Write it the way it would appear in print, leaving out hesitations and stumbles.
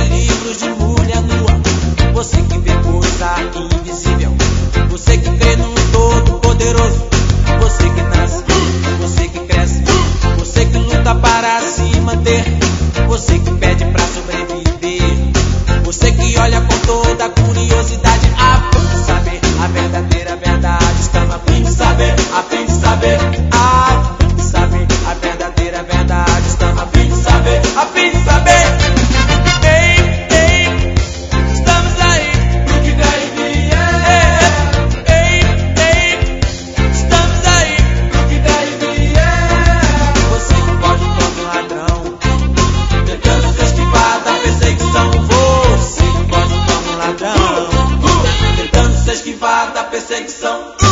livros de mulher nua, você que vê coisa invisível, você que crê num Todo-Poderoso, você que nasce, você que cresce, você que luta para se manter, você que pede pra sobreviver, você que olha com toda a curiosidade, a fim de saber a verdadeira verdade. Estamos a fim de saber, a fim de saber, a fim de saber a verdadeira verdade. Estamos a fim de saber, a fim de saber. Ei, ei, estamos aí pro que der e vier. Ei, ei, estamos aí pro que der e vier. Você que pode como um ladrão, tentando se esquivar da perseguição. Você que pode como um ladrão, tentando se esquivar da perseguição.